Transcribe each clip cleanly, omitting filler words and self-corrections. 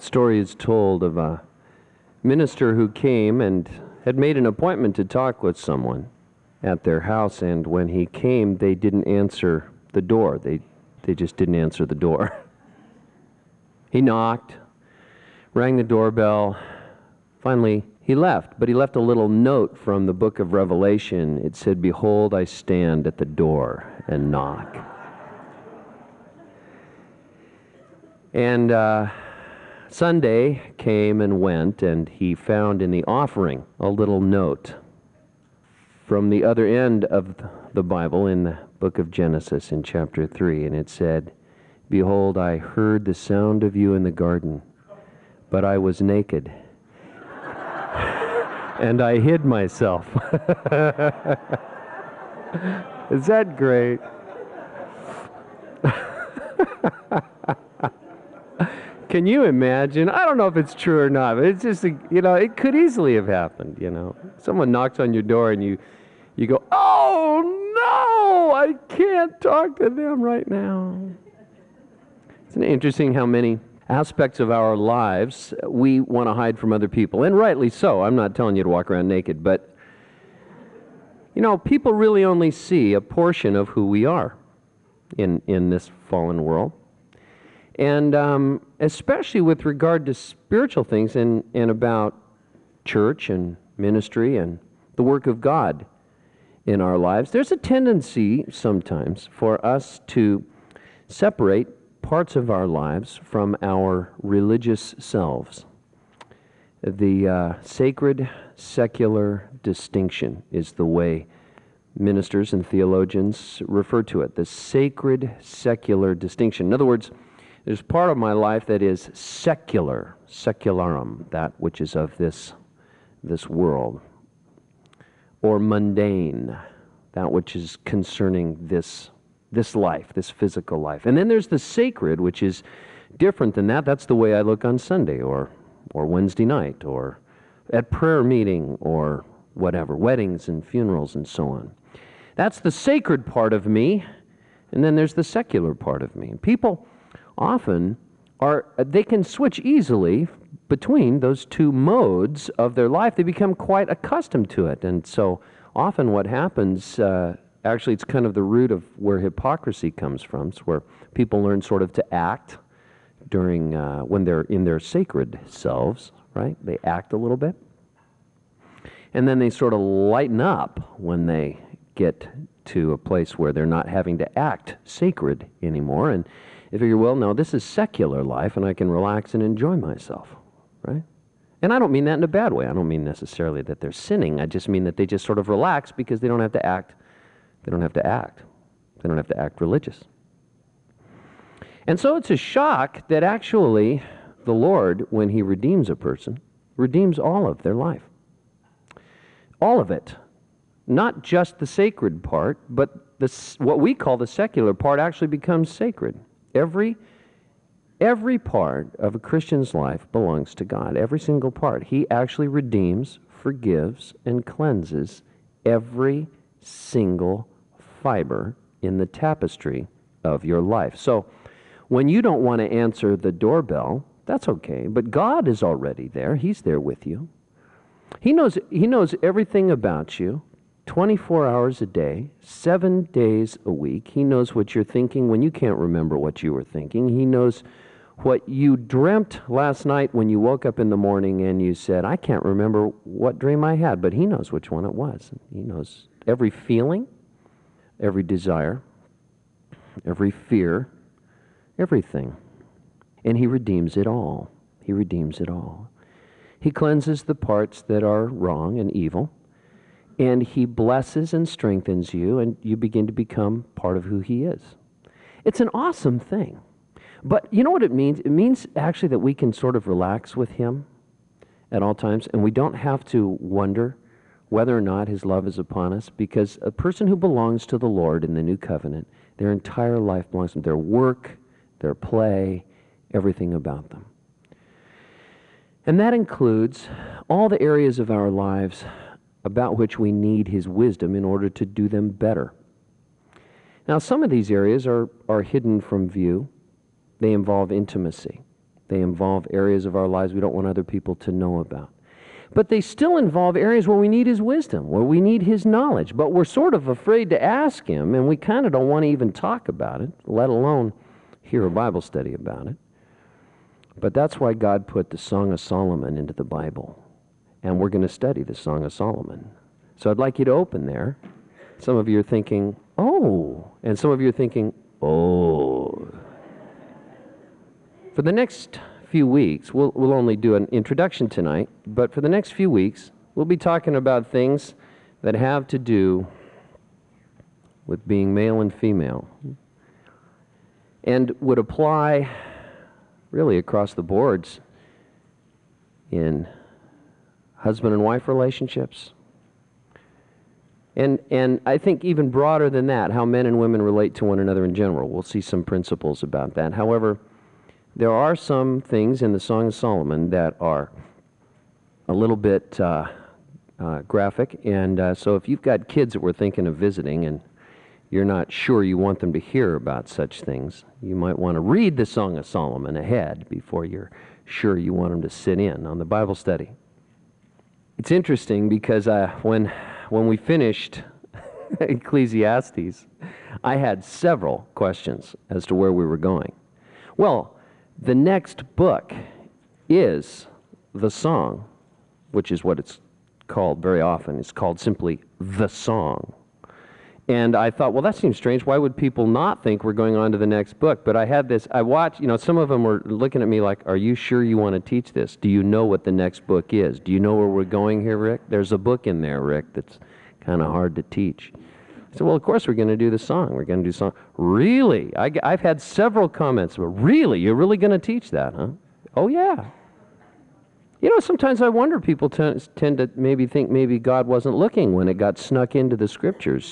story is told of a minister who came and had made an appointment to talk with someone at their house, and when he came, they didn't answer the door. They just didn't answer the door. He knocked, rang the doorbell. Finally, he left, but he left a little note from the book of Revelation. It said, "Behold, I stand at the door and knock." And Sunday came and went, and he found in the offering a little note from the other end of the Bible in the book of Genesis in chapter 3, and it said, "Behold, I heard the sound of you in the garden, but I was naked, and I hid myself." Is that great? Can you imagine? I don't know if it's true or not, but it's just, it could easily have happened, Someone knocks on your door and you go, "Oh, no, I can't talk to them right now." Isn't it interesting how many aspects of our lives we want to hide from other people? And rightly so. I'm not telling you to walk around naked, but, people really only see a portion of who we are in this fallen world. And especially with regard to spiritual things and about church and ministry and the work of God in our lives, there's a tendency sometimes for us to separate parts of our lives from our religious selves. The sacred, secular distinction is the way ministers and theologians refer to it, the sacred, secular distinction. In other words, there's part of my life that is secular, secularum, that which is of this world, or mundane, that which is concerning this life, this physical life. And then there's the sacred, which is different than that. That's the way I look on Sunday or Wednesday night or at prayer meeting or whatever, weddings and funerals and so on. That's the sacred part of me, and then there's the secular part of me. People often they can switch easily between those two modes of their life. They become quite accustomed to it. And so often what happens, actually it's kind of the root of where hypocrisy comes from. It's where people learn sort of to act during, when they're in their sacred selves, right? They act a little bit. And then they sort of lighten up when they get to a place where they're not having to act sacred anymore. And they figure, well, no, this is secular life, and I can relax and enjoy myself, right? And I don't mean that in a bad way. I don't mean necessarily that they're sinning. I just mean that they just sort of relax because they don't have to act. They don't have to act. They don't have to act religious. And so it's a shock that actually the Lord, when He redeems a person, redeems all of their life. All of it. Not just the sacred part, but what we call the secular part actually becomes sacred. Every part of a Christian's life belongs to God. Every single part. He actually redeems, forgives, and cleanses every single fiber in the tapestry of your life. So when you don't want to answer the doorbell, that's okay, but God is already there. He's there with you. He knows everything about you. 24 hours a day, 7 days a week. He knows what you're thinking when you can't remember what you were thinking. He knows what you dreamt last night when you woke up in the morning and you said, "I can't remember what dream I had," but He knows which one it was. He knows every feeling, every desire, every fear, everything. And He redeems it all. He redeems it all. He cleanses the parts that are wrong and evil. And He blesses and strengthens you, and you begin to become part of who He is. It's an awesome thing. But you know what it means? It means actually that we can sort of relax with Him at all times, and we don't have to wonder whether or not His love is upon us, because a person who belongs to the Lord in the new covenant, their entire life belongs to Him. Their work, their play, everything about them. And that includes all the areas of our lives about which we need His wisdom in order to do them better. Now, some of these areas are hidden from view. They involve intimacy. They involve areas of our lives we don't want other people to know about. But they still involve areas where we need His wisdom, where we need His knowledge. But we're sort of afraid to ask Him, and we kind of don't want to even talk about it, let alone hear a Bible study about it. But that's why God put the Song of Solomon into the Bible. And we're going to study the Song of Solomon. So I'd like you to open there. Some of you are thinking, oh. And some of you are thinking, oh. For the next few weeks, we'll only do an introduction tonight, but for the next few weeks, we'll be talking about things that have to do with being male and female, and would apply really across the boards in husband and wife relationships. And I think even broader than that, how men and women relate to one another in general. We'll see some principles about that. However, there are some things in the Song of Solomon that are a little bit graphic, and so if you've got kids that we're thinking of visiting and you're not sure you want them to hear about such things, you might want to read the Song of Solomon ahead before you're sure you want them to sit in on the Bible study. It's interesting because when we finished Ecclesiastes, I had several questions as to where we were going. Well, the next book is the Song, which is what it's called very often. It's called simply the Song. And I thought, well, that seems strange. Why would people not think we're going on to the next book? But I watched, some of them were looking at me like, are you sure you want to teach this? Do you know what the next book is? Do you know where we're going here, Rick? There's a book in there, Rick, that's kind of hard to teach. I said, well, of course we're going to do the Song. We're going to do Song. Really? I've had several comments about, really? You're really going to teach that, huh? Oh, yeah. Sometimes I wonder, people tend to maybe think maybe God wasn't looking when it got snuck into the Scriptures,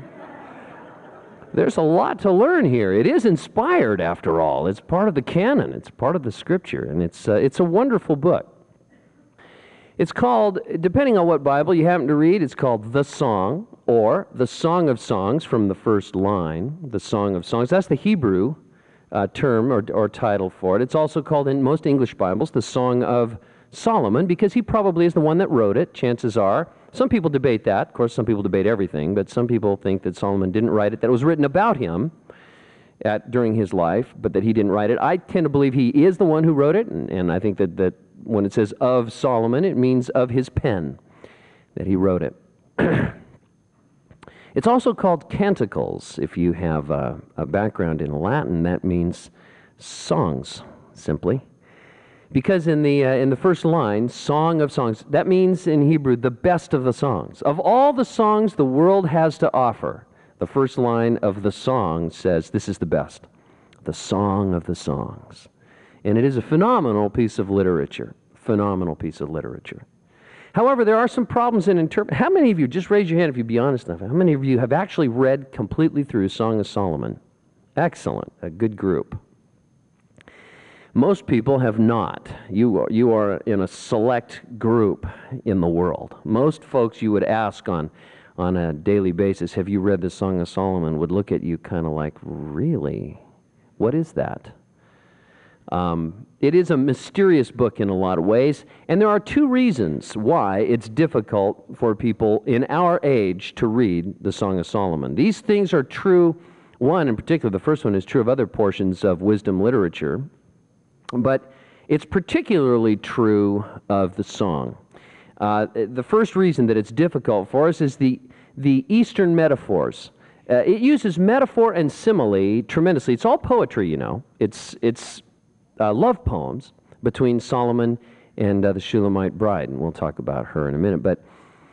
There's a lot to learn here. It is inspired, after all. It's part of the canon. It's part of the Scripture, and it's a wonderful book. It's called, depending on what Bible you happen to read, it's called The Song, or The Song of Songs from the first line, The Song of Songs. That's the Hebrew term or title for it. It's also called in most English Bibles The Song of Solomon, because he probably is the one that wrote it, chances are. Some people debate that. Of course, some people debate everything, but some people think that Solomon didn't write it, that it was written about him during his life, but that he didn't write it. I tend to believe he is the one who wrote it, and I think that when it says of Solomon, it means of his pen, that he wrote it. It's also called Canticles. If you have a background in Latin, that means songs, simply. Because in the first line, Song of Songs, that means in Hebrew, the best of the songs. Of all the songs the world has to offer, the first line of the song says, this is the best, the Song of the Songs. And it is a phenomenal piece of literature, However, there are some problems in interpreting. How many of you, just raise your hand if you'd be honest enough, how many of you have actually read completely through Song of Solomon? Excellent, a good group. Most people have not. You are in a select group in the world. Most folks you would ask on a daily basis, have you read the Song of Solomon, would look at you kind of like, really? What is that? It is a mysterious book in a lot of ways, and there are two reasons why it's difficult for people in our age to read the Song of Solomon. These things are true, one in particular, the first one is true of other portions of wisdom literature, but it's particularly true of the song. The first reason that it's difficult for us is the Eastern metaphors. It uses metaphor and simile tremendously. It's all poetry, It's love poems between Solomon and the Shulamite bride, and we'll talk about her in a minute. But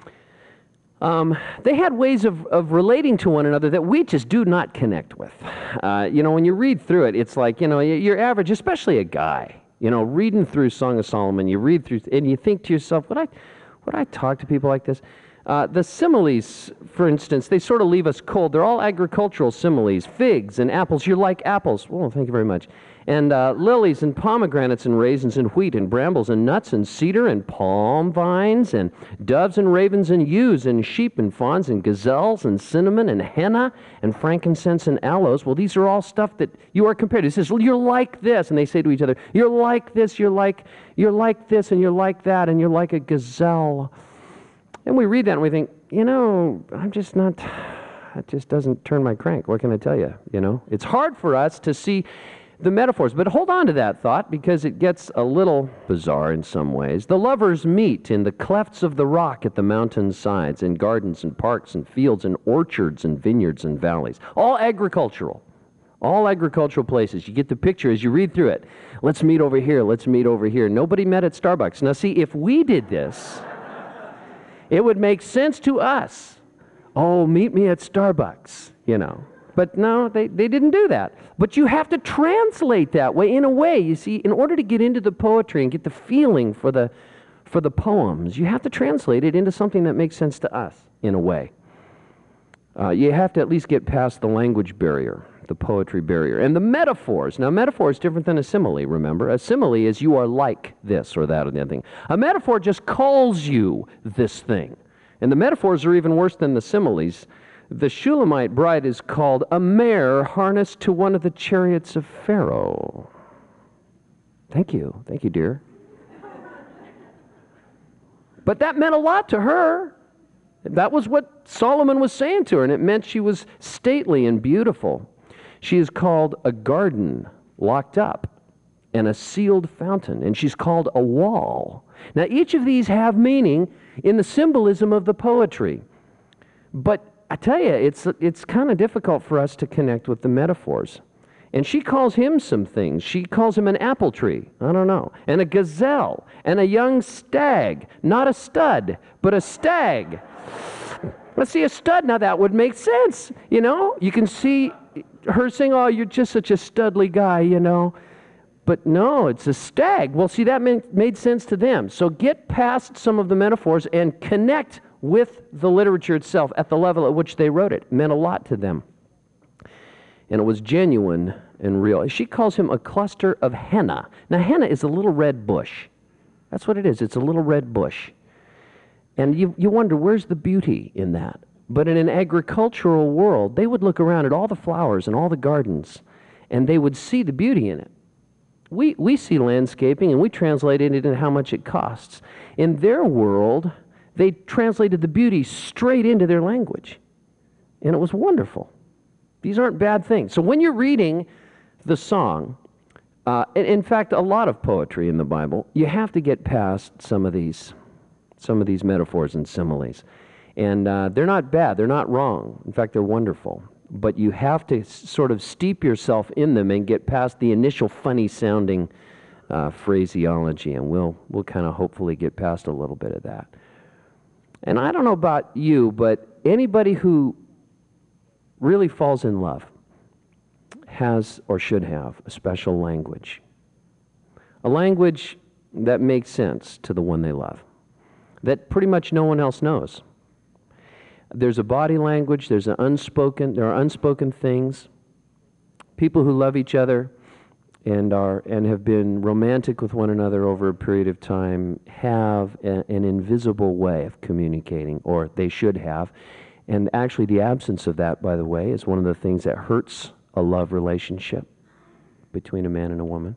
they had ways of relating to one another that we just do not connect with. When you read through it, it's like, your average, especially a guy, reading through Song of Solomon, you read through, and you think to yourself, would I talk to people like this? The similes, for instance, they sort of leave us cold. They're all agricultural similes. Figs and apples. You're like apples. Oh, thank you very much. And lilies and pomegranates and raisins and wheat and brambles and nuts and cedar and palm vines and doves and ravens and ewes and sheep and fawns and gazelles and cinnamon and henna and frankincense and aloes. Well, these are all stuff that you are compared to. It says, well, you're like this. And they say to each other, you're like this, you're like this, and you're like that, and you're like a gazelle. And we read that and we think, I'm just not, it just doesn't turn my crank. What can I tell you? It's hard for us to see the metaphors. But hold on to that thought because it gets a little bizarre in some ways. The lovers meet in the clefts of the rock at the mountain sides, in gardens and parks and fields and orchards and vineyards and valleys. All agricultural places. You get the picture as you read through it. Let's meet over here. Let's meet over here. Nobody met at Starbucks. Now see, if we did this, it would make sense to us. Oh, meet me at Starbucks, But no, they didn't do that. But you have to translate that way. In a way, you see, in order to get into the poetry and get the feeling for the poems, you have to translate it into something that makes sense to us, in a way. You have to at least get past the language barrier, the poetry barrier. And the metaphors. Now, metaphor is different than a simile, remember? A simile is you are like this or that or the other thing. A metaphor just calls you this thing. And the metaphors are even worse than the similes. The Shulamite bride is called a mare harnessed to one of the chariots of Pharaoh. Thank you, dear. But that meant a lot to her. That was what Solomon was saying to her, and it meant she was stately and beautiful. She is called a garden locked up and a sealed fountain, and she's called a wall. Now, each of these have meaning in the symbolism of the poetry. But I tell you, it's kind of difficult for us to connect with the metaphors. And she calls him some things. She calls him an apple tree, I don't know, and a gazelle, and a young stag. Not a stud, but a stag. Let's see, a stud, now that would make sense, You can see her saying, oh, you're just such a studly guy, But no, it's a stag. Well, see, that made sense to them. So get past some of the metaphors and connect with the literature itself at the level at which they wrote it. It meant a lot to them. And it was genuine and real. She calls him a cluster of henna. Now, henna is a little red bush. That's what it is. It's a little red bush. And you wonder, where's the beauty in that? But in an agricultural world, they would look around at all the flowers and all the gardens, and they would see the beauty in it. We see landscaping, and we translate it into how much it costs. In their world, they translated the beauty straight into their language. And it was wonderful. These aren't bad things. So when you're reading the song, in fact, a lot of poetry in the Bible, you have to get past some of these metaphors and similes. And they're not bad. They're not wrong. In fact, they're wonderful. But you have to sort of steep yourself in them and get past the initial funny-sounding phraseology. And we'll kind of hopefully get past a little bit of that. And I don't know about you, but anybody who really falls in love has or should have a special language. A language that makes sense to the one they love, that pretty much no one else knows. There's a body language, there are unspoken things. People who love each other and have been romantic with one another over a period of time have an invisible way of communicating, or they should have. And actually the absence of that, by the way, is one of the things that hurts a love relationship between a man and a woman.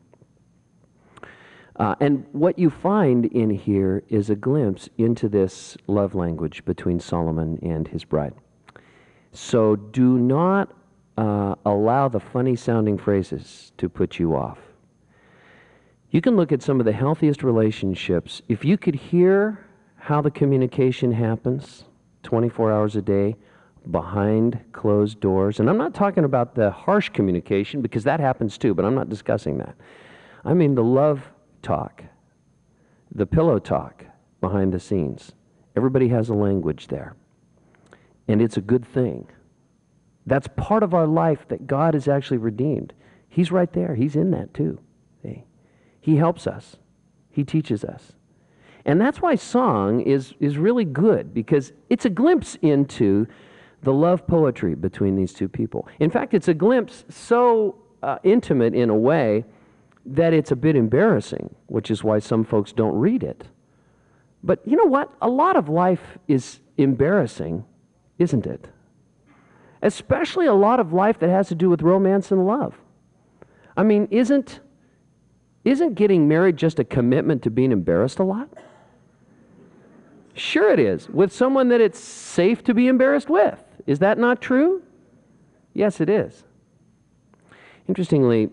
And what you find in here is a glimpse into this love language between Solomon and his bride. So do not allow the funny-sounding phrases to put you off. You can look at some of the healthiest relationships. If you could hear how the communication happens 24 hours a day behind closed doors, and I'm not talking about the harsh communication, because that happens too, but I'm not discussing that. I mean the love talk, the pillow talk behind the scenes. Everybody has a language there, and it's a good thing. That's part of our life that God has actually redeemed. He's right there. He's in that too. See? He helps us. He teaches us. And that's why song is really good, because it's a glimpse into the love poetry between these two people. In fact, it's a glimpse so intimate in a way that it's a bit embarrassing, which is why some folks don't read it. But you know what? A lot of life is embarrassing, isn't it? Especially a lot of life that has to do with romance and love. I mean, isn't getting married just a commitment to being embarrassed a lot? Sure it is, with someone that it's safe to be embarrassed with. Is that not true? Yes, it is. Interestingly,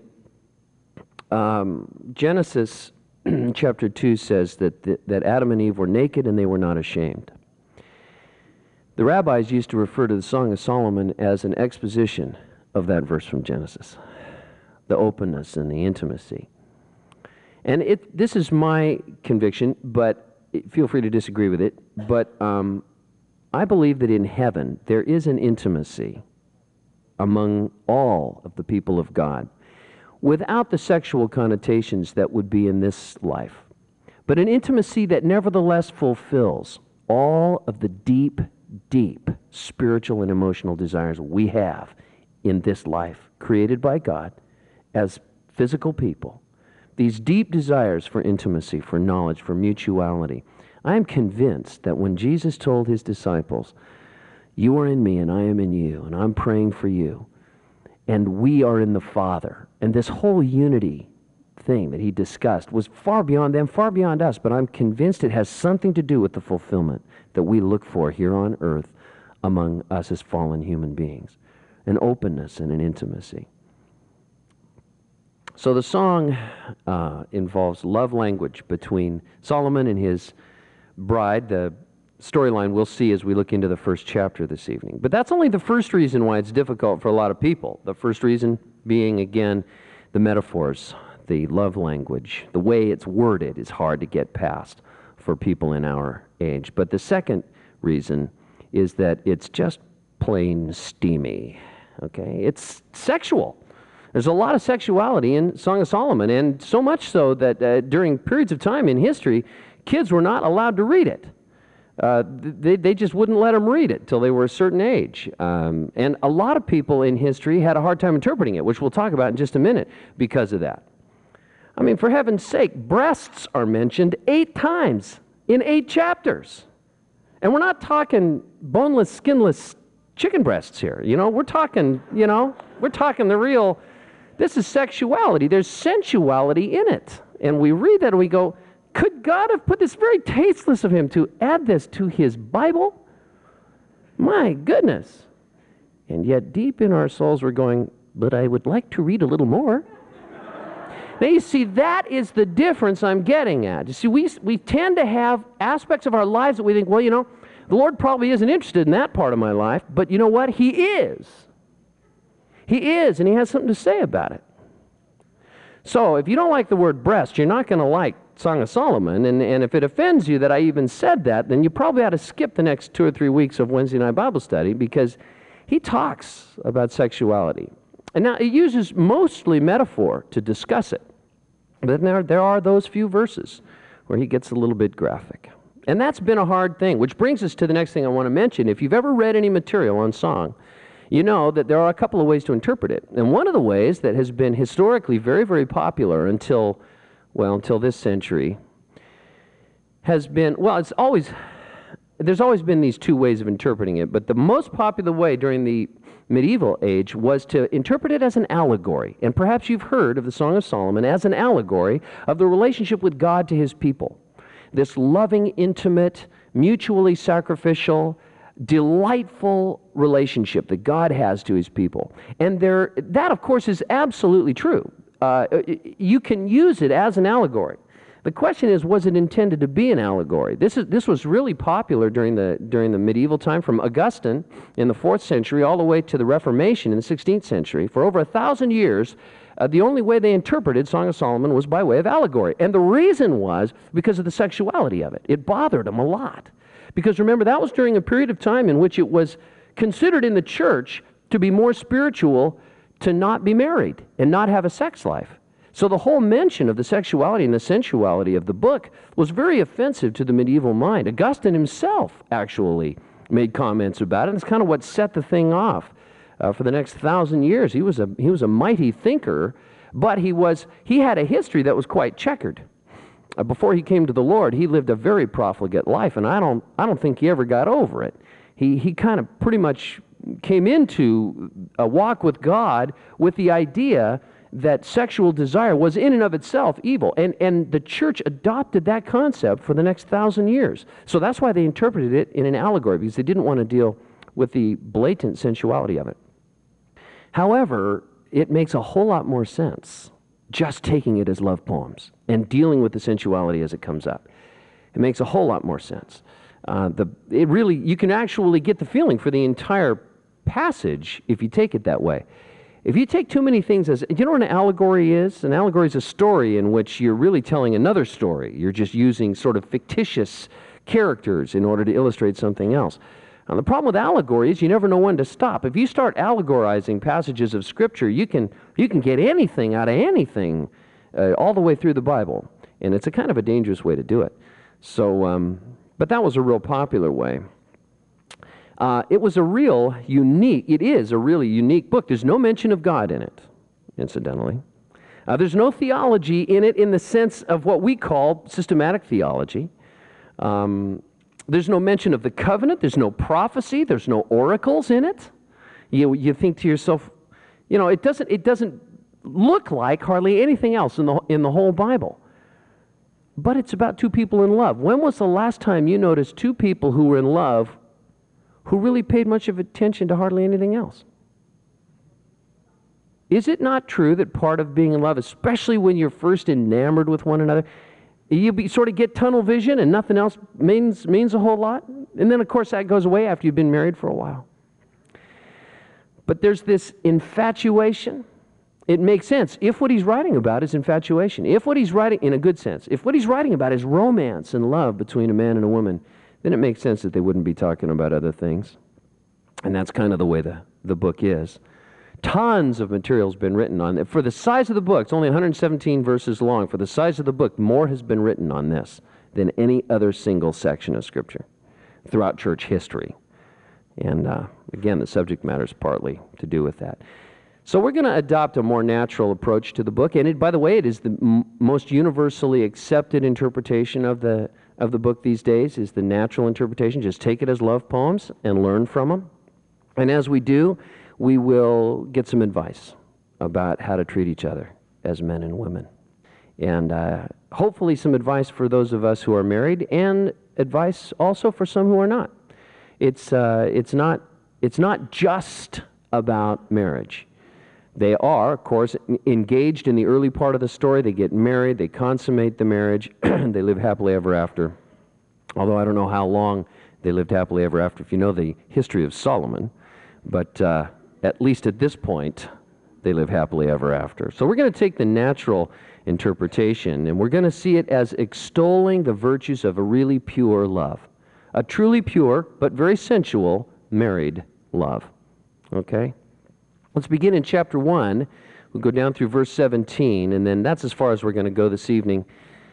Genesis chapter 2 says that Adam and Eve were naked and they were not ashamed. The rabbis used to refer to the Song of Solomon as an exposition of that verse from Genesis, the openness and the intimacy. And this is my conviction, but feel free to disagree with it, but I believe that in heaven there is an intimacy among all of the people of God, without the sexual connotations that would be in this life, but an intimacy that nevertheless fulfills all of the deep, deep spiritual and emotional desires we have in this life, created by God as physical people. These deep desires for intimacy, for knowledge, for mutuality. I am convinced that when Jesus told his disciples, "You are in me and I am in you, and I'm praying for you, and we are in the Father," and this whole unity thing that he discussed was far beyond them, far beyond us, but I'm convinced it has something to do with the fulfillment that we look for here on earth among us as fallen human beings, an openness and an intimacy. So the song involves love language between Solomon and his bride. The storyline we'll see as we look into the first chapter this evening. But that's only the first reason why it's difficult for a lot of people. The first reason being, again, the metaphors, the love language. The way it's worded is hard to get past for people in our age. But the second reason is that it's just plain steamy. Okay? It's sexual. There's a lot of sexuality in Song of Solomon, and so much so that during periods of time in history, kids were not allowed to read it. They just wouldn't let them read it till they were a certain age. And a lot of people in history had a hard time interpreting it, which we'll talk about in just a minute because of that. I mean, for heaven's sake, breasts are mentioned 8 times in 8 chapters. And we're not talking boneless, skinless chicken breasts here. You know, we're talking the real. This is sexuality. There's sensuality in it. And we read that and we go, could God have put this? Very tasteless of him to add this to his Bible? My goodness. And yet deep in our souls we're going, but I would like to read a little more. Now you see, that is the difference I'm getting at. You see, we tend to have aspects of our lives that we think, well, you know, the Lord probably isn't interested in that part of my life, but you know what? He is. He is, and he has something to say about it. So if you don't like the word breast, you're not going to like Song of Solomon, and if it offends you that I even said that, then you probably ought to skip the next 2 or 3 weeks of Wednesday night Bible study, because he talks about sexuality. And now it uses mostly metaphor to discuss it. But there are those few verses where he gets a little bit graphic. And that's been a hard thing, which brings us to the next thing I want to mention. If you've ever read any material on song, you know that there are a couple of ways to interpret it. And one of the ways that has been historically very, very popular until this century has been, there's always been these 2 ways of interpreting it, but the most popular way during the medieval age was to interpret it as an allegory. And perhaps you've heard of the Song of Solomon as an allegory of the relationship with God to his people. This loving, intimate, mutually sacrificial, delightful relationship that God has to his people. And that, of course, is absolutely true. You can use it as an allegory. The question is, was it intended to be an allegory? This was really popular during the medieval time, from Augustine in the 4th century all the way to the Reformation in the 16th century. For over 1,000 years, the only way they interpreted Song of Solomon was by way of allegory. And the reason was because of the sexuality of it. It bothered them a lot. Because remember, that was during a period of time in which it was considered in the church to be more spiritual to not be married and not have a sex life. So the whole mention of the sexuality and the sensuality of the book was very offensive to the medieval mind. Augustine himself actually made comments about it, and it's kind of what set the thing off for the next 1,000 years. He was a mighty thinker, but he had a history that was quite checkered. Before he came to the Lord, he lived a very profligate life, and I don't think he ever got over it. He kind of pretty much came into a walk with God with the idea that sexual desire was in and of itself evil. And the church adopted that concept for the next 1,000 years. So that's why they interpreted it in an allegory, because they didn't want to deal with the blatant sensuality of it. However, it makes a whole lot more sense just taking it as love poems and dealing with the sensuality as it comes up. It makes a whole lot more sense. You can actually get the feeling for the entire passage if you take it that way. If you take too many things as, you know what an allegory is? An allegory is a story in which you're really telling another story. You're just using sort of fictitious characters in order to illustrate something else. Now, the problem with allegory is you never know when to stop. If you start allegorizing passages of Scripture, you can get anything out of anything all the way through the Bible. And it's a kind of a dangerous way to do it. So, but that was a real popular way. It is a really unique book. There's no mention of God in it, incidentally. There's no theology in it in the sense of what we call systematic theology. There's no mention of the covenant. There's no prophecy. There's no oracles in it. You think to yourself, it doesn't look like hardly anything else in the whole Bible. But it's about two people in love. When was the last time you noticed two people who were in love who really paid much of attention to hardly anything else? Is it not true that part of being in love, especially when you're first enamored with one another, you sort of get tunnel vision and nothing else means a whole lot? And then, of course, that goes away after you've been married for a while. But there's this infatuation. It makes sense if what he's writing about is infatuation. If what he's writing, in a good sense, if what he's writing about is romance and love between a man and a woman, then it makes sense that they wouldn't be talking about other things. And that's kind of the way the book is. Tons of material's been written on it. For the size of the book, it's only 117 verses long. For the size of the book, more has been written on this than any other single section of Scripture throughout church history. And again, the subject matter is partly to do with that. So we're going to adopt a more natural approach to the book. And by the way, it is the most universally accepted interpretation of the book these days, is the natural interpretation. Just take it as love poems and learn from them. And as we do, we will get some advice about how to treat each other as men and women. And hopefully some advice for those of us who are married, and advice also for some who are not. It's not just about marriage. They are, of course, engaged in the early part of the story. They get married, they consummate the marriage, they live happily ever after. Although I don't know how long they lived happily ever after, if you know the history of Solomon. But at least at this point, they live happily ever after. So we're going to take the natural interpretation, and we're going to see it as extolling the virtues of a really pure love. A truly pure, but very sensual, married love. Okay? Let's begin in chapter 1. We'll go down through verse 17, and then that's as far as we're going to go this evening.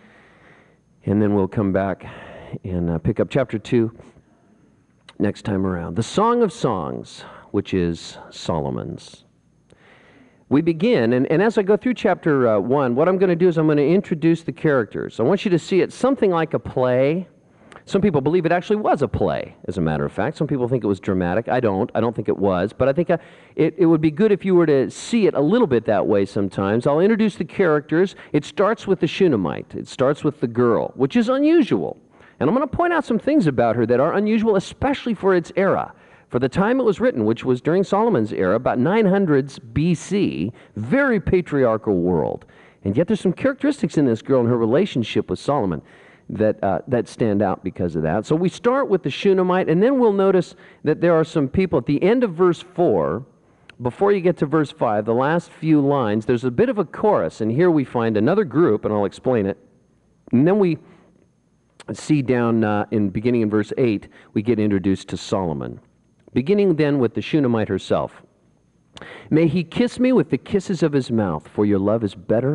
And then we'll come back and pick up chapter 2 next time around. The Song of Songs, which is Solomon's. We begin, and as I go through chapter 1, what I'm going to do is I'm going to introduce the characters. I want you to see it something like a play. Some people believe it actually was a play, as a matter of fact. Some people think it was dramatic. I don't think it was. But I think it would be good if you were to see it a little bit that way sometimes. I'll introduce the characters. It starts with the Shunammite. It starts with the girl, which is unusual. And I'm going to point out some things about her that are unusual, especially for its era. For the time it was written, which was during Solomon's era, about 900s BC, very patriarchal world. And yet there's some characteristics in this girl and her relationship with Solomon that stand out because of that. So we start with the Shunammite, and then we'll notice that there are some people at the end of verse 4, before you get to verse 5, the last few lines, there's a bit of a chorus, and here we find another group, and I'll explain it. And then we see down beginning in verse 8, we get introduced to Solomon. Beginning then with the Shunammite herself. May he kiss me with the kisses of his mouth, for your love is better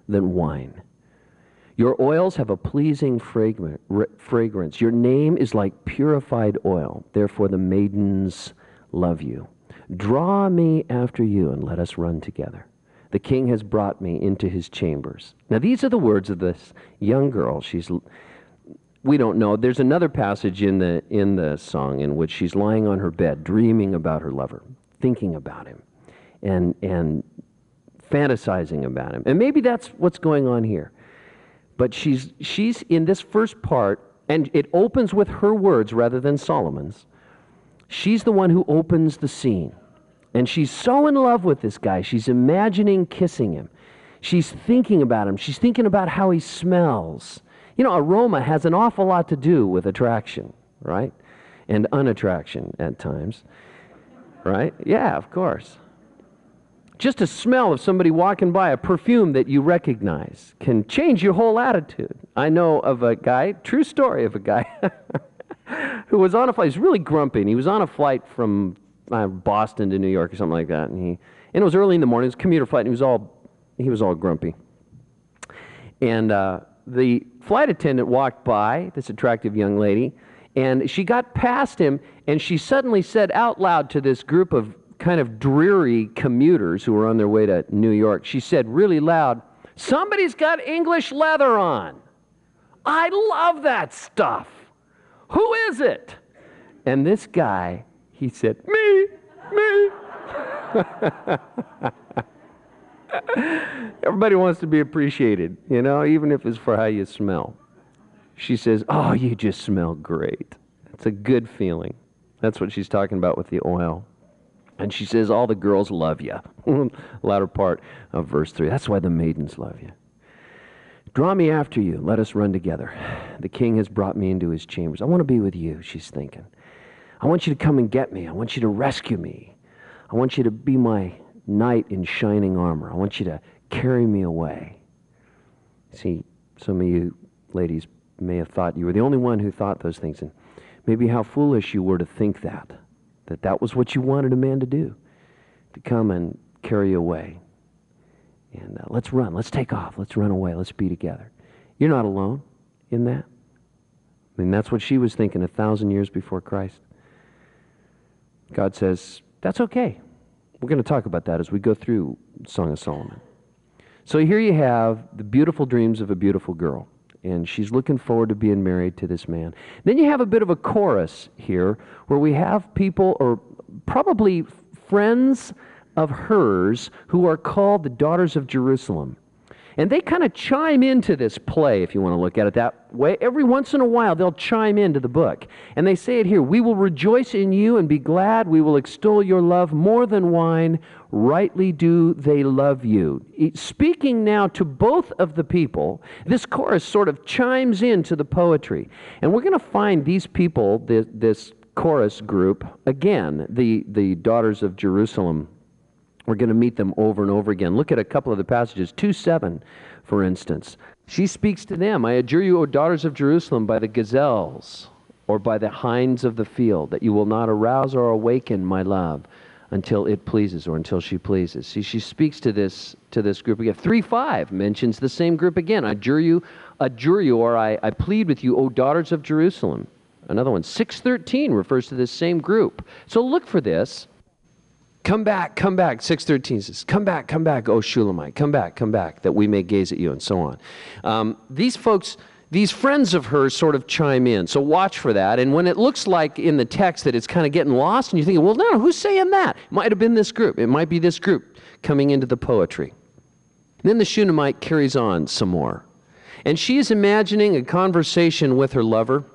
than wine. Your oils have a pleasing fragrance. Your name is like purified oil. Therefore the maidens love you. Draw me after you, and let us run together. The king has brought me into his chambers. Now these are the words of this young girl. We don't know. There's another passage in the song in which she's lying on her bed, dreaming about her lover, thinking about him, and fantasizing about him. And maybe that's what's going on here. But she's in this first part, and it opens with her words rather than Solomon's. She's the one who opens the scene. And she's so in love with this guy. She's imagining kissing him. She's thinking about him. She's thinking about how he smells. You know, aroma has an awful lot to do with attraction, right? And unattraction at times, right? Yeah, of course. Just a smell of somebody walking by, a perfume that you recognize, can change your whole attitude. I know of a guy, true story of a guy, who was on a flight. He was really grumpy, and he was on a flight from Boston to New York or something like that, and it was early in the morning. It was a commuter flight, and he was all grumpy. And the flight attendant walked by, this attractive young lady, and she got past him, and she suddenly said out loud to this group of kind of dreary commuters who were on their way to New York, she said really loud, "Somebody's got English leather on. I love that stuff. Who is it?" And this guy, he said, me. Everybody wants to be appreciated, you know, even if it's for how you smell. She says, "Oh, you just smell great." It's a good feeling. That's what she's talking about with the oil. And she says, "All the girls love you." Latter part of verse 3. That's why the maidens love you. "Draw me after you. Let us run together. The king has brought me into his chambers." I want to be with you, she's thinking. I want you to come and get me. I want you to rescue me. I want you to be my knight in shining armor. I want you to carry me away. See, some of you ladies may have thought you were the only one who thought those things, and maybe how foolish you were to think that was what you wanted a man to do, to come and carry you away. And let's run, let's take off, let's run away, let's be together. You're not alone in that. I mean, that's what she was thinking 1,000 years before Christ. God says, that's okay. We're going to talk about that as we go through Song of Solomon. So here you have the beautiful dreams of a beautiful girl, and she's looking forward to being married to this man. Then you have a bit of a chorus here where we have people, or probably friends of hers, who are called the Daughters of Jerusalem. And they kind of chime into this play, if you want to look at it that way. Every once in a while, they'll chime into the book. And they say it here, "We will rejoice in you and be glad. We will extol your love more than wine. Rightly do they love you." Speaking now to both of the people, this chorus sort of chimes into the poetry. And we're going to find these people, this chorus group, again, the Daughters of Jerusalem. We're going to meet them over and over again. Look at a couple of the passages. 2:7, for instance. She speaks to them, "I adjure you, O daughters of Jerusalem, by the gazelles, or by the hinds of the field, that you will not arouse or awaken my love until it pleases," or until she pleases. See, she speaks to this group again. 3:5 mentions the same group again. "I adjure you, or I plead with you, O daughters of Jerusalem." Another one. 6:13 refers to this same group. So look for this. Come back, 6:13 says, come back, O Shulamite, come back, that we may gaze at you," and so on. These folks, these friends of hers sort of chime in, so watch for that. And when it looks like in the text that it's kind of getting lost, and you're thinking, well, no, who's saying that? It might have been this group. It might be this group coming into the poetry. Then the Shunammite carries on some more. And she is imagining a conversation with her lover,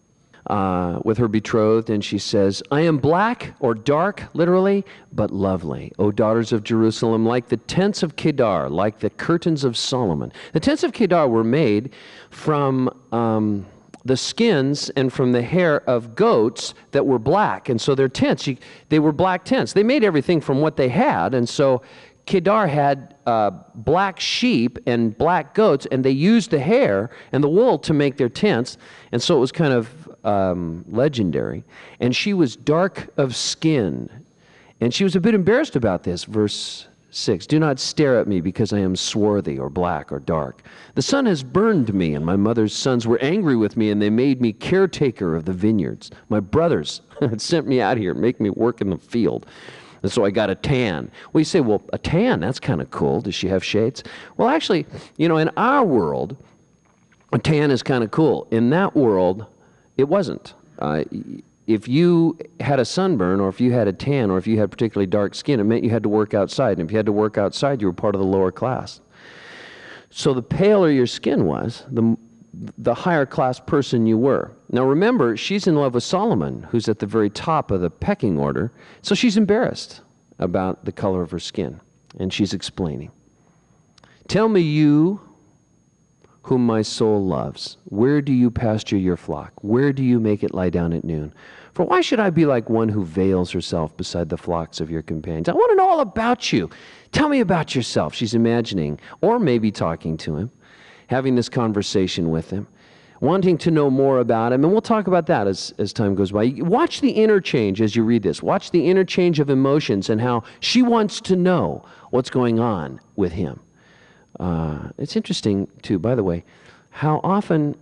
with her betrothed, and she says, "I am black," or dark, literally, "but lovely, O daughters of Jerusalem, like the tents of Kedar, like the curtains of Solomon." The tents of Kedar were made from the skins and from the hair of goats that were black, and so their tents, they were black tents. They made everything from what they had, and so Kedar had black sheep and black goats, and they used the hair and the wool to make their tents, and so it was kind of legendary. And she was dark of skin, and she was a bit embarrassed about this. Verse 6. Do not stare at me because I am swarthy or black or dark. The sun has burned me, and my mother's sons were angry with me, and they made me caretaker of the vineyards. My brothers had sent me out here, make me work in the field. And so I got a tan. Well, you say, well, a tan, that's kind of cool. Does she have shades? Well, actually, in our world, a tan is kind of cool. In that world, it wasn't. If you had a sunburn, or if you had a tan, or if you had particularly dark skin, it meant you had to work outside. And if you had to work outside, you were part of the lower class. So the paler your skin was, the higher class person you were. Now remember, she's in love with Solomon, who's at the very top of the pecking order. So she's embarrassed about the color of her skin. And she's explaining. Tell me, you whom my soul loves, where do you pasture your flock? Where do you make it lie down at noon? For why should I be like one who veils herself beside the flocks of your companions? I want to know all about you. Tell me about yourself. She's imagining, or maybe talking to him, having this conversation with him, wanting to know more about him. And we'll talk about that as time goes by. Watch the interchange as you read this. Watch the interchange of emotions and how she wants to know what's going on with him. It's interesting, too, by the way, how often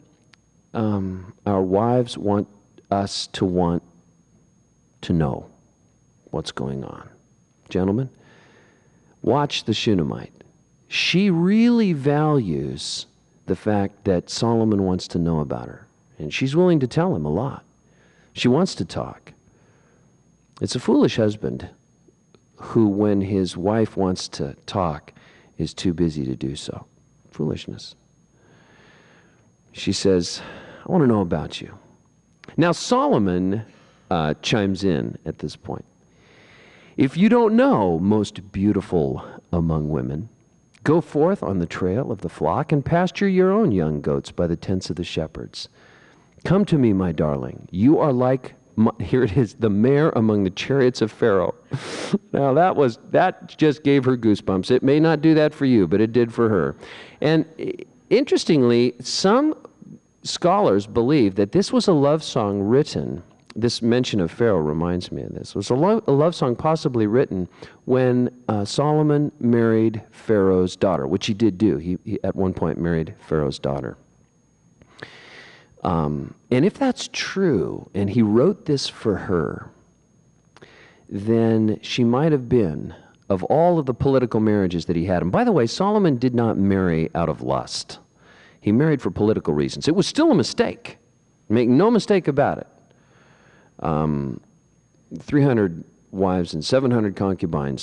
our wives want us to want to know what's going on. Gentlemen, watch the Shunammite. She really values the fact that Solomon wants to know about her, and she's willing to tell him a lot. She wants to talk. It's a foolish husband who, when his wife wants to talk, is too busy to do so. Foolishness. She says, I want to know about you. Now Solomon chimes in at this point. If you don't know, most beautiful among women, go forth on the trail of the flock and pasture your own young goats by the tents of the shepherds. Come to me, my darling. You are like, here it is, the mare among the chariots of Pharaoh. Now that just gave her goosebumps. It may not do that for you, but it did for her. And interestingly, some scholars believe that this was a love song written, this mention of Pharaoh reminds me of this, it was a love song possibly written when Solomon married Pharaoh's daughter, which he did do. He at one point married Pharaoh's daughter. And if that's true, and he wrote this for her, then she might have been, of all of the political marriages that he had, and by the way, Solomon did not marry out of lust. He married for political reasons. It was still a mistake. Make no mistake about it. 300 wives and 700 concubines.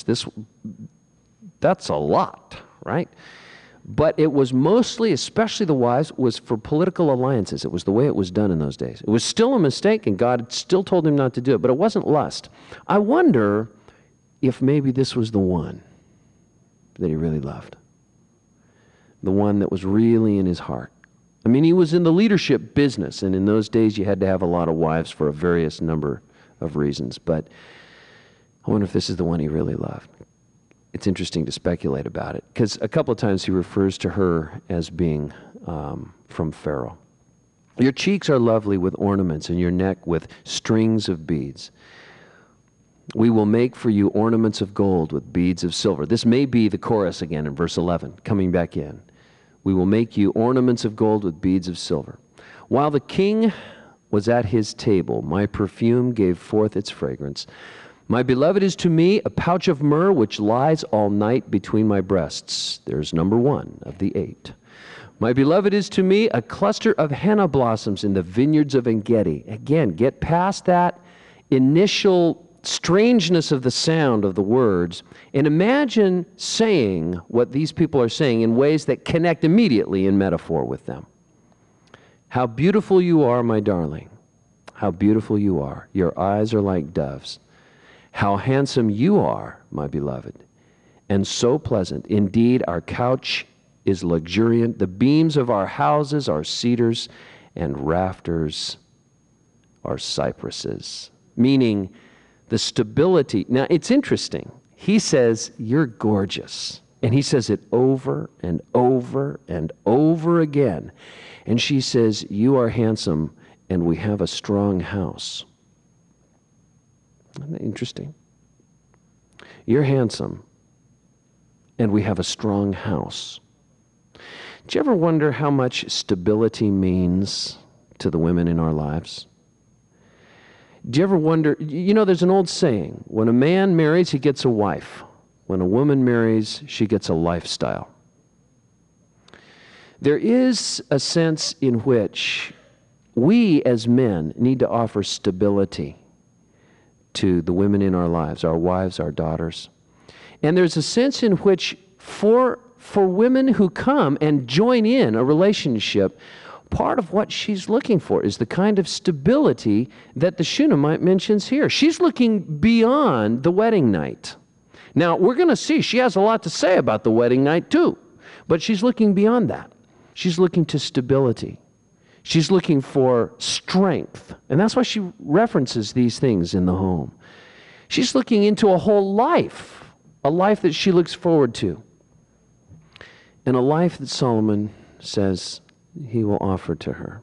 That's a lot, right? But it was mostly, especially the wives, was for political alliances. It was the way it was done in those days. It was still a mistake, and God still told him not to do it, but it wasn't lust. I wonder if maybe this was the one that he really loved. The one that was really in his heart. I mean, he was in the leadership business, and in those days you had to have a lot of wives for a various number of reasons, but I wonder if this is the one he really loved. It's interesting to speculate about it, because a couple of times he refers to her as being from Pharaoh. Your cheeks are lovely with ornaments, and your neck with strings of beads. We will make for you ornaments of gold with beads of silver. This may be the chorus again in verse 11, coming back in. We will make you ornaments of gold with beads of silver. While the king was at his table, my perfume gave forth its fragrance. My beloved is to me a pouch of myrrh which lies all night between my breasts. There's number 1 of the 8. My beloved is to me a cluster of henna blossoms in the vineyards of En-gedi. Again, get past that initial strangeness of the sound of the words and imagine saying what these people are saying in ways that connect immediately in metaphor with them. How beautiful you are, my darling. How beautiful you are. Your eyes are like doves. How handsome you are, my beloved, and so pleasant. Indeed, our couch is luxuriant. The beams of our houses are cedars, and rafters are cypresses. Meaning, the stability. Now, it's interesting. He says, you're gorgeous. And he says it over and over and over again. And she says, you are handsome, and we have a strong house. Isn't that interesting? You're handsome, and we have a strong house. Do you ever wonder how much stability means to the women in our lives? Do you ever wonder, there's an old saying, when a man marries, he gets a wife. When a woman marries, she gets a lifestyle. There is a sense in which we as men need to offer stability to the women in our lives, our wives, our daughters. And there's a sense in which for women who come and join in a relationship, part of what she's looking for is the kind of stability that the Shunammite mentions here. She's looking beyond the wedding night. Now, we're going to see she has a lot to say about the wedding night too, but she's looking beyond that. She's looking to stability. She's looking for strength, and that's why she references these things in the home. She's looking into a whole life, a life that she looks forward to, and a life that Solomon says he will offer to her.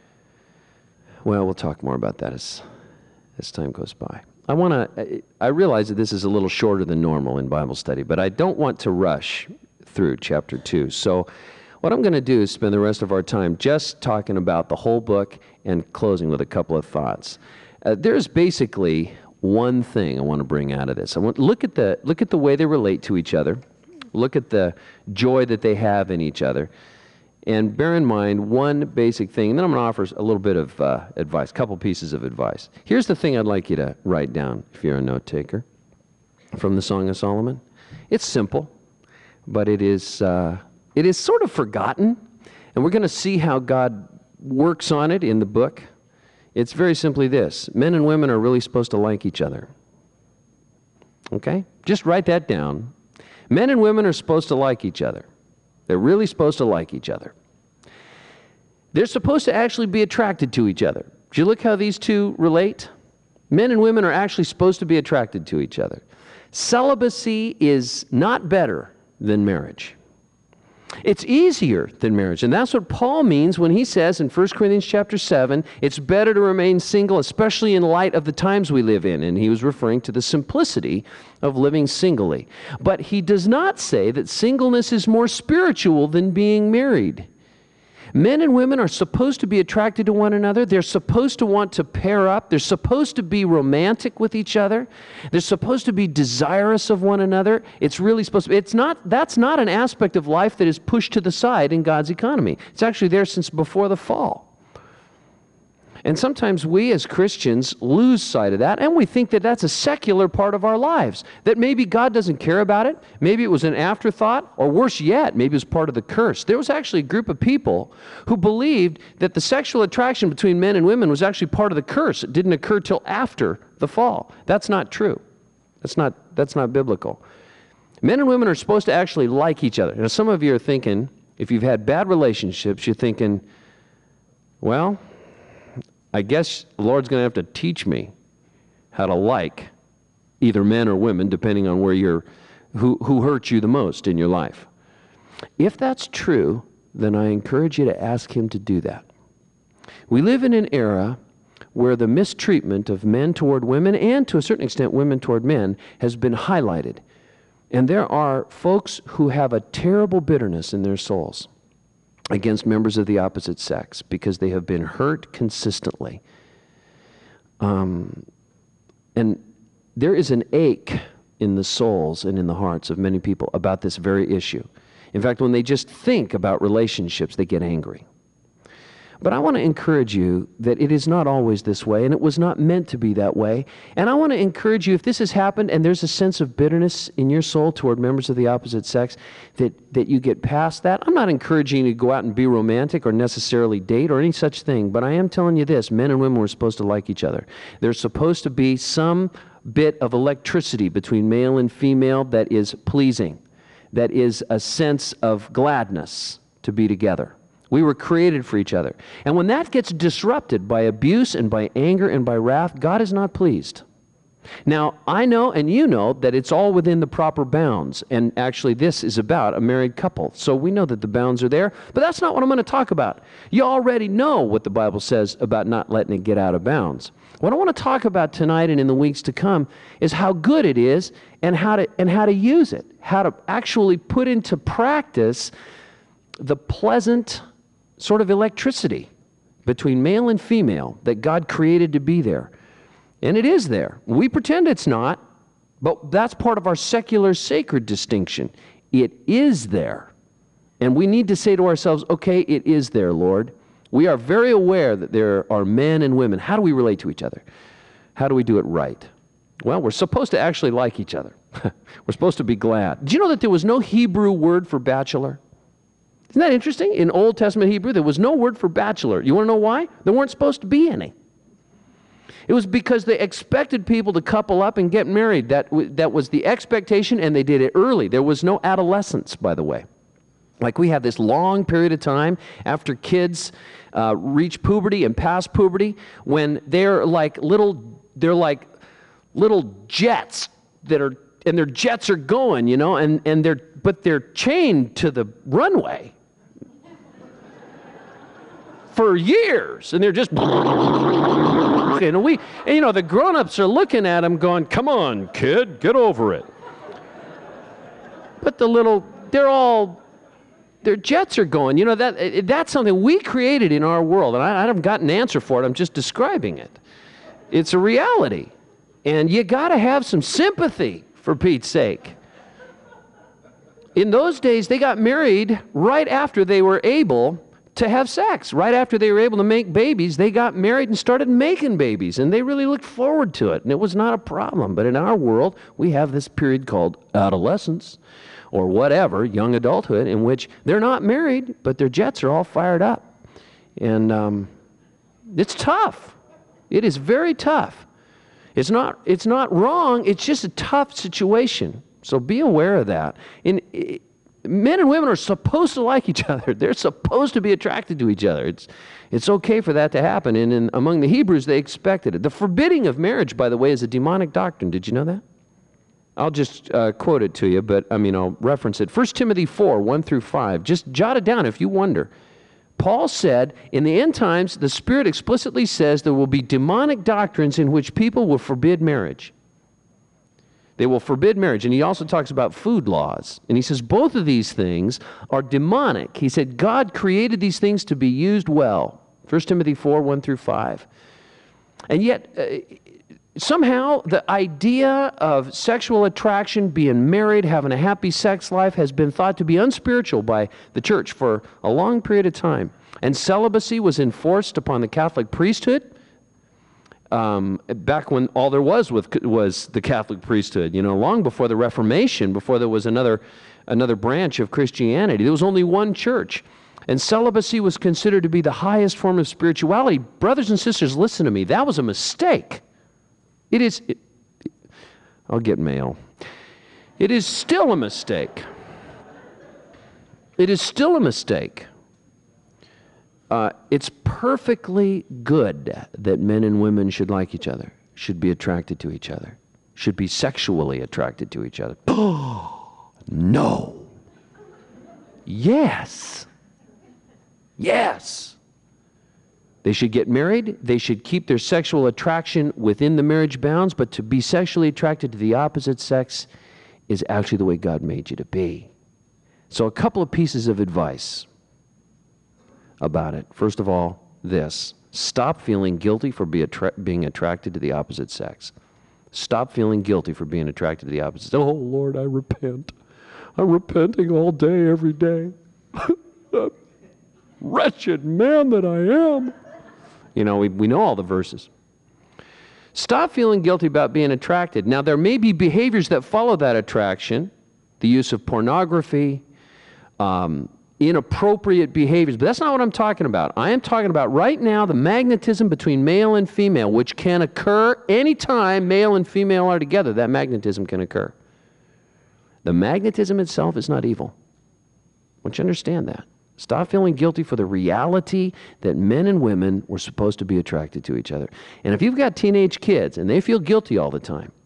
Well, we'll talk more about that as time goes by. I realize that this is a little shorter than normal in Bible study, but I don't want to rush through chapter 2. So what I'm going to do is spend the rest of our time just talking about the whole book and closing with a couple of thoughts. There's basically one thing I want to bring out of this. I want look at the way they relate to each other. Look at the joy that they have in each other. And bear in mind one basic thing, and then I'm going to offer a little bit of advice, a couple pieces of advice. Here's the thing I'd like you to write down if you're a note taker from the Song of Solomon. It's simple, but it is sort of forgotten, and we're going to see how God works on it in the book. It's very simply this: men and women are really supposed to like each other. Okay? Just write that down. Men and women are supposed to like each other. They're really supposed to like each other. They're supposed to actually be attracted to each other. Do you look how these two relate? Men and women are actually supposed to be attracted to each other. Celibacy is not better than marriage. It's easier than marriage, and that's what Paul means when he says in 1 Corinthians chapter 7, it's better to remain single, especially in light of the times we live in, and he was referring to the simplicity of living singly. But he does not say that singleness is more spiritual than being married. Men and women are supposed to be attracted to one another. They're supposed to want to pair up. They're supposed to be romantic with each other. They're supposed to be desirous of one another. It's really supposed to be. That's not an aspect of life that is pushed to the side in God's economy. It's actually there since before the fall. And sometimes we as Christians lose sight of that, and we think that that's a secular part of our lives, that maybe God doesn't care about it, maybe it was an afterthought, or worse yet, maybe it was part of the curse. There was actually a group of people who believed that the sexual attraction between men and women was actually part of the curse. It didn't occur till after the fall. That's not true. That's not biblical. Men and women are supposed to actually like each other. Now, some of you are thinking, if you've had bad relationships, you're thinking, well, I guess the Lord's going to have to teach me how to like either men or women, depending on where who hurt you the most in your life. If that's true, then I encourage you to ask Him to do that. We live in an era where the mistreatment of men toward women, and to a certain extent women toward men, has been highlighted. And there are folks who have a terrible bitterness in their souls against members of the opposite sex because they have been hurt consistently. And there is an ache in the souls and in the hearts of many people about this very issue. In fact, when they just think about relationships, they get angry. But I want to encourage you that it is not always this way, and it was not meant to be that way. And I want to encourage you, if this has happened and there's a sense of bitterness in your soul toward members of the opposite sex, that you get past that. I'm not encouraging you to go out and be romantic or necessarily date or any such thing, but I am telling you this: men and women were supposed to like each other. There's supposed to be some bit of electricity between male and female that is pleasing, that is a sense of gladness to be together. We were created for each other. And when that gets disrupted by abuse and by anger and by wrath, God is not pleased. Now, I know and you know that it's all within the proper bounds, and actually this is about a married couple, so we know that the bounds are there, but that's not what I'm going to talk about. You already know what the Bible says about not letting it get out of bounds. What I want to talk about tonight and in the weeks to come is how good it is and how to use it, how to actually put into practice the pleasant sort of electricity between male and female that God created to be there. And it is there. We pretend it's not, but that's part of our secular sacred distinction. It is there. And we need to say to ourselves, okay, it is there, Lord. We are very aware that there are men and women. How do we relate to each other? How do we do it right? Well, we're supposed to actually like each other. We're supposed to be glad. Did you know that there was no Hebrew word for bachelor? Isn't that interesting? In Old Testament Hebrew, there was no word for bachelor. You want to know why? There weren't supposed to be any. It was because they expected people to couple up and get married. That was the expectation, and they did it early. There was no adolescence, by the way. Like we have this long period of time after kids reach puberty and past puberty when they're like little jets and their jets are going, you know, but they're chained to the runway for years, and they're just and you know, the grown-ups are looking at them going, come on, kid, get over it. But their jets are going. You know, that's something we created in our world, and I haven't got an answer for it. I'm just describing it. It's a reality, and you got to have some sympathy, for Pete's sake. In those days, they got married right after they were able to have sex. Right after they were able to make babies, they got married and started making babies, and they really looked forward to it, and it was not a problem. But in our world, we have this period called adolescence, or whatever, young adulthood, in which they're not married, but their jets are all fired up. And it's tough. It is very tough. It's not wrong, it's just a tough situation. So be aware of that. Men and women are supposed to like each other. They're supposed to be attracted to each other. It's okay for that to happen. And among the Hebrews, they expected it. The forbidding of marriage, by the way, is a demonic doctrine. Did you know that? I'll just quote it to you, but I'll reference it. 1 Timothy 4, 1 through 5. Just jot it down if you wonder. Paul said, in the end times, the Spirit explicitly says there will be demonic doctrines in which people will forbid marriage. They will forbid marriage. And he also talks about food laws. And he says both of these things are demonic. He said God created these things to be used well. 1 Timothy 4, 1 through 5. And yet, somehow, the idea of sexual attraction, being married, having a happy sex life has been thought to be unspiritual by the church for a long period of time. And celibacy was enforced upon the Catholic priesthood. Back when all there was the Catholic priesthood, long before the Reformation, before there was another branch of Christianity. There was only one church, and celibacy was considered to be the highest form of spirituality. Brothers and sisters, listen to me. That was a mistake. I'll get mail. It is still a mistake. It is still a mistake. It's perfectly good that men and women should like each other, should be attracted to each other, should be sexually attracted to each other. Oh, no. Yes. Yes. They should get married. They should keep their sexual attraction within the marriage bounds, but to be sexually attracted to the opposite sex is actually the way God made you to be. So a couple of pieces of advice about it. First of all, this. Stop feeling guilty for being attracted to the opposite sex. Stop feeling guilty for being attracted to the opposite sex. Oh, Lord, I repent. I'm repenting all day, every day. Wretched man that I am. We know all the verses. Stop feeling guilty about being attracted. Now, there may be behaviors that follow that attraction, the use of pornography, inappropriate behaviors, but that's not what I'm talking about. I am talking about right now the magnetism between male and female, which can occur anytime male and female are together. That magnetism can occur. The magnetism itself is not evil. I want you to understand that. Stop feeling guilty for the reality that men and women were supposed to be attracted to each other. And if you've got teenage kids and they feel guilty all the time,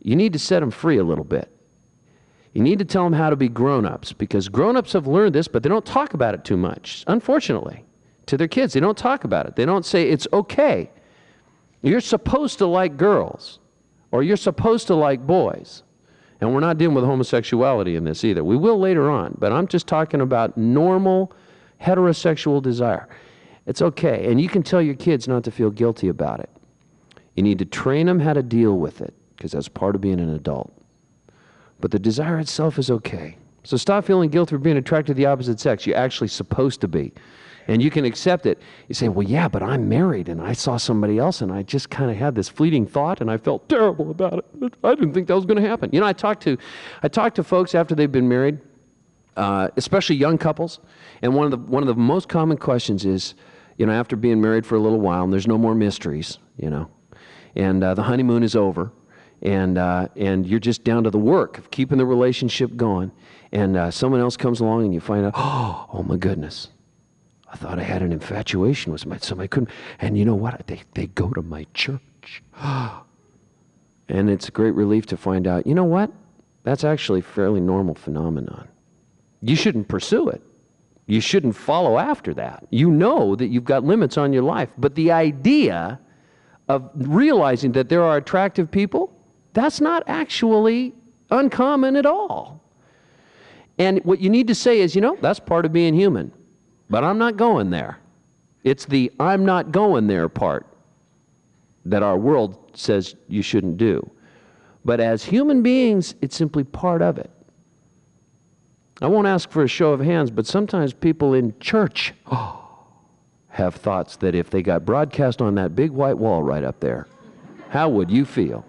You need to set them free a little bit. You need to tell them how to be grown-ups, because grown-ups have learned this, but they don't talk about it too much, unfortunately, to their kids. They don't talk about it. They don't say, it's okay. You're supposed to like girls, or you're supposed to like boys. And we're not dealing with homosexuality in this either. We will later on, but I'm just talking about normal heterosexual desire. It's okay, and you can tell your kids not to feel guilty about it. You need to train them how to deal with it, because that's part of being an adult. But the desire itself is okay. So stop feeling guilty for being attracted to the opposite sex. You're actually supposed to be. And you can accept it. You say, well, yeah, but I'm married, and I saw somebody else, and I just kind of had this fleeting thought, and I felt terrible about it. I didn't think that was going to happen. You know, I talk to folks after they've been married, especially young couples, and one of the most common questions is, you know, after being married for a little while, and there's no more mysteries, you know, and the honeymoon is over, and you're just down to the work of keeping the relationship going, and someone else comes along and you find out, oh my goodness, I thought I had an infatuation with somebody couldn't, and you know what, they go to my church. And it's a great relief to find out, you know what, that's actually a fairly normal phenomenon. You shouldn't pursue it. You shouldn't follow after that. You know that you've got limits on your life, but the idea of realizing that there are attractive people, that's not actually uncommon at all. And what you need to say is, you know, that's part of being human, but I'm not going there. It's the I'm not going there part that our world says you shouldn't do. But as human beings, it's simply part of it. I won't ask for a show of hands, but sometimes people in church have thoughts that if they got broadcast on that big white wall right up there, how would you feel?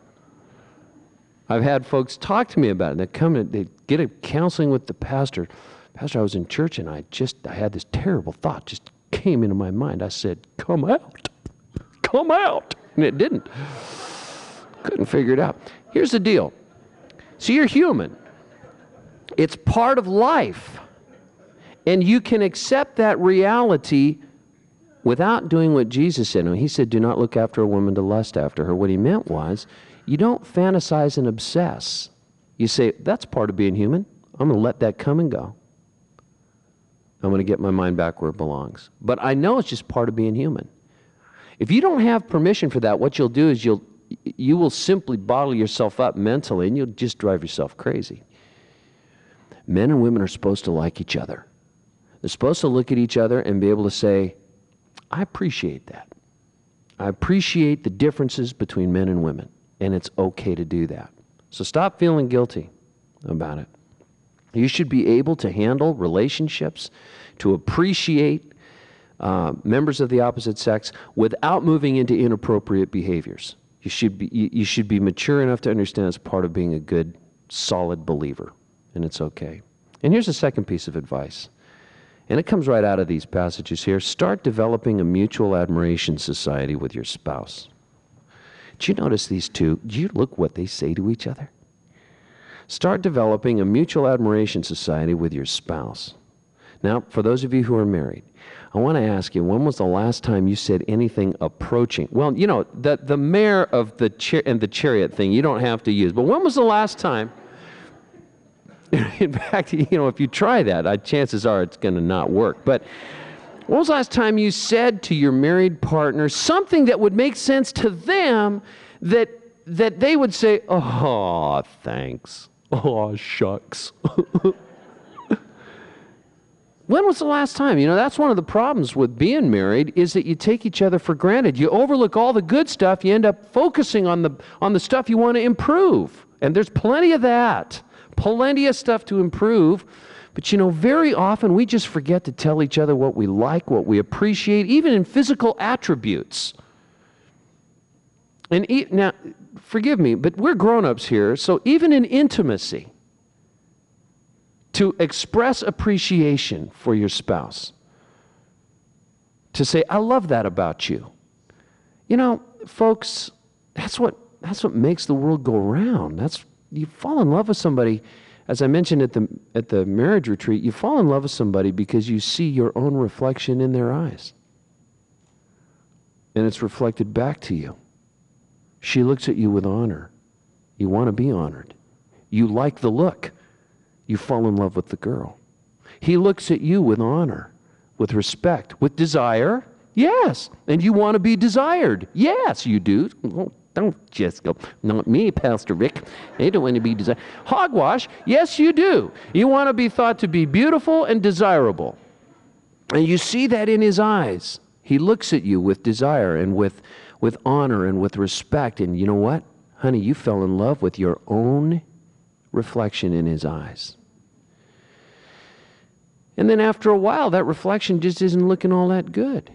I've had folks talk to me about it. They come and they get a counseling with the pastor. Pastor, I was in church and I had this terrible thought just came into my mind. I said, come out. Come out. And it didn't. Couldn't figure it out. Here's the deal. So you're human. It's part of life. And you can accept that reality without doing what Jesus said. He said, do not look after a woman to lust after her. What he meant was, you don't fantasize and obsess. You say, that's part of being human. I'm going to let that come and go. I'm going to get my mind back where it belongs. But I know it's just part of being human. If you don't have permission for that, what you'll do is you will simply bottle yourself up mentally, and you'll just drive yourself crazy. Men and women are supposed to like each other. They're supposed to look at each other and be able to say, I appreciate that. I appreciate the differences between men and women, and it's okay to do that. So stop feeling guilty about it. You should be able to handle relationships, to appreciate members of the opposite sex without moving into inappropriate behaviors. You should be mature enough to understand it's part of being a good, solid believer, and it's okay. And here's a second piece of advice, and it comes right out of these passages here. Start developing a mutual admiration society with your spouse. Did you notice these two? Do you look what they say to each other? Start developing a mutual admiration society with your spouse. Now, for those of you who are married, I want to ask you, when was the last time you said anything approaching? Well, you know, the mare of the chariot thing, you don't have to use. But when was the last time? In fact, you know, if you try that, chances are it's going to not work. But when was the last time you said to your married partner something that would make sense to them that they would say, oh, thanks. Oh, shucks. When was the last time? You know, that's one of the problems with being married, is that you take each other for granted. You overlook all the good stuff. You end up focusing on the stuff you want to improve. And there's plenty of that. Plenty of stuff to improve. But, you know, very often we just forget to tell each other what we like, what we appreciate, even in physical attributes. And now, forgive me, but we're grown-ups here, so even in intimacy, to express appreciation for your spouse, to say, I love that about you. You know, folks, that's what makes the world go round. You fall in love with somebody, as I mentioned at the marriage retreat, you fall in love with somebody because you see your own reflection in their eyes. And it's reflected back to you. She looks at you with honor. You want to be honored. You like the look. You fall in love with the girl. He looks at you with honor, with respect, with desire. Yes. And you want to be desired. Yes, you do. Well, don't just go, not me, Pastor Rick. They don't want to be desired. Hogwash. Yes, you do. You want to be thought to be beautiful and desirable. And you see that in his eyes. He looks at you with desire and with honor and with respect. And you know what? Honey, you fell in love with your own reflection in his eyes. And then after a while, that reflection just isn't looking all that good.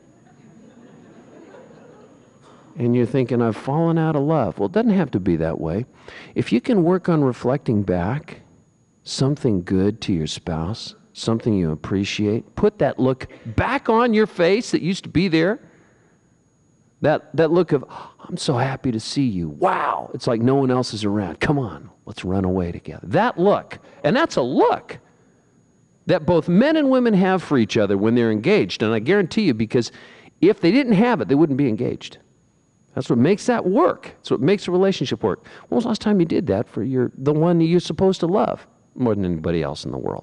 And you're thinking, I've fallen out of love. Well, it doesn't have to be that way. If you can work on reflecting back something good to your spouse, something you appreciate, put that look back on your face that used to be there. That look of, oh, I'm so happy to see you. Wow. It's like no one else is around. Come on, let's run away together. That look. And that's a look that both men and women have for each other when they're engaged. And I guarantee you, because if they didn't have it, they wouldn't be engaged. That's what makes that work. That's what makes a relationship work. When was the last time you did that for the one you're supposed to love more than anybody else in the world?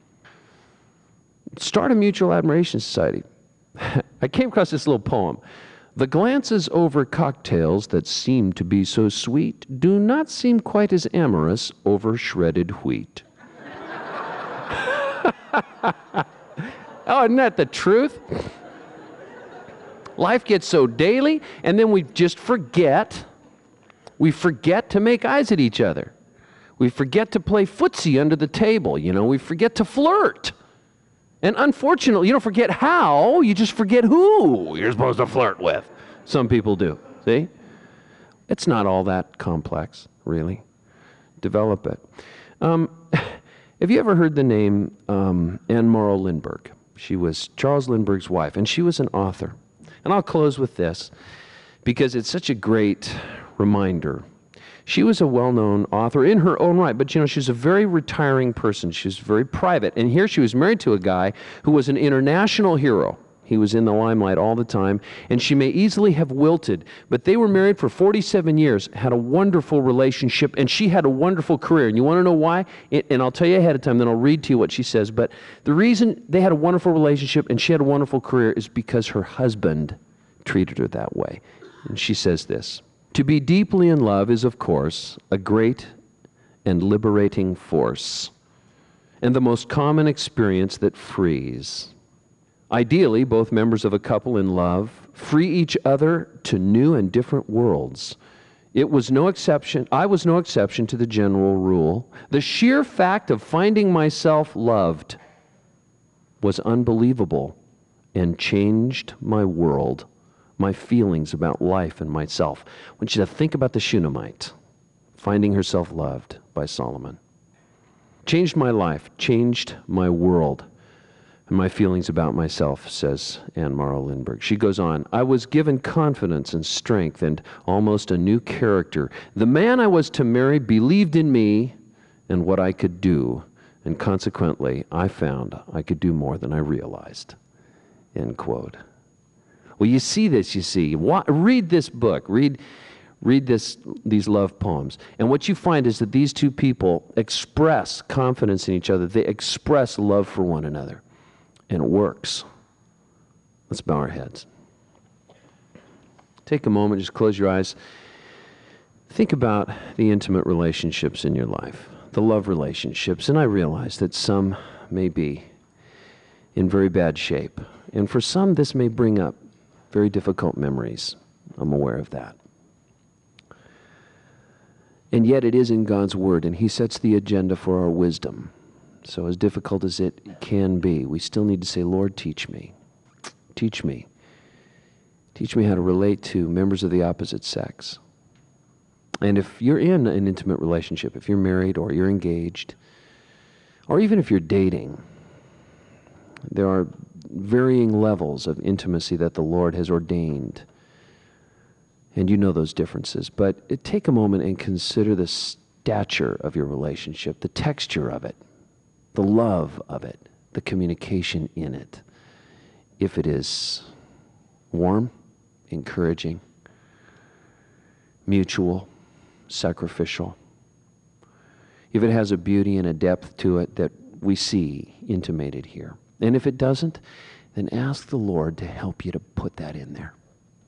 Start a mutual admiration society. I came across this little poem. The glances over cocktails that seem to be so sweet do not seem quite as amorous over shredded wheat. Oh, isn't that the truth? Life gets so daily, and then we just forget. We forget to make eyes at each other. We forget to play footsie under the table. We forget to flirt. And unfortunately, you don't forget how, you just forget who you're supposed to flirt with. Some people do, see? It's not all that complex, really. Develop it. Have you ever heard the name Anne Morrow Lindbergh? She was Charles Lindbergh's wife, and she was an author. And I'll close with this, because it's such a great reminder. She was a well-known author in her own right, but she was a very retiring person. She was very private. And here she was married to a guy who was an international hero. He was in the limelight all the time, and she may easily have wilted, but they were married for 47 years, had a wonderful relationship, and she had a wonderful career. And you want to know why? And I'll tell you ahead of time, then I'll read to you what she says. But the reason they had a wonderful relationship and she had a wonderful career is because her husband treated her that way. And she says this: to be deeply in love is, of course, a great and liberating force, and the most common experience that frees. Ideally, both members of a couple in love free each other to new and different worlds. I was no exception to the general rule. The sheer fact of finding myself loved was unbelievable and changed my world, my feelings about life and myself. I want you to think about the Shunammite, finding herself loved by Solomon. Changed my life, changed my world, and my feelings about myself, says Anne Morrow Lindbergh. She goes on, I was given confidence and strength and almost a new character. The man I was to marry believed in me and what I could do, and consequently, I found I could do more than I realized. End quote. Well, you see this, read this book, read these love poems. And what you find is that these two people express confidence in each other. They express love for one another. And it works. Let's bow our heads. Take a moment, just close your eyes. Think about the intimate relationships in your life, the love relationships. And I realize that some may be in very bad shape. And for some, this may bring up very difficult memories. I'm aware of that. And yet it is in God's Word, and He sets the agenda for our wisdom. So as difficult as it can be, we still need to say, Lord, teach me. Teach me. Teach me how to relate to members of the opposite sex. And if you're in an intimate relationship, if you're married or you're engaged, or even if you're dating, there are varying levels of intimacy that the Lord has ordained. And you know those differences. But take a moment and consider the stature of your relationship, the texture of it, the love of it, the communication in it. If it is warm, encouraging, mutual, sacrificial, if it has a beauty and a depth to it that we see intimated here. And if it doesn't, then ask the Lord to help you to put that in there,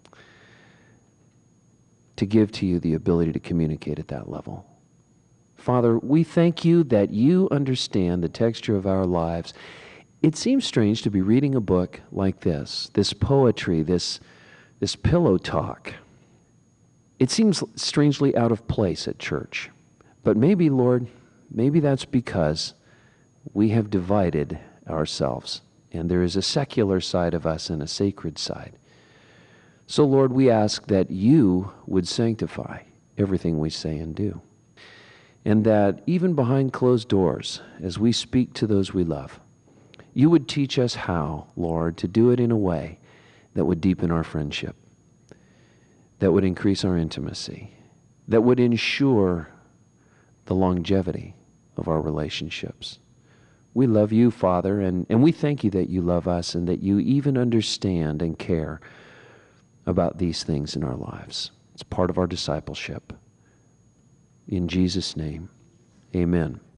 to give to you the ability to communicate at that level. Father, we thank you that you understand the texture of our lives. It seems strange to be reading a book like this poetry, this pillow talk. It seems strangely out of place at church. But maybe, Lord, maybe that's because we have divided ourselves, and there is a secular side of us and a sacred side. So, Lord, we ask that you would sanctify everything we say and do, and that even behind closed doors, as we speak to those we love, you would teach us how, Lord, to do it in a way that would deepen our friendship, that would increase our intimacy, that would ensure the longevity of our relationships. We love you, Father, and we thank you that you love us and that you even understand and care about these things in our lives. It's part of our discipleship. In Jesus' name, amen.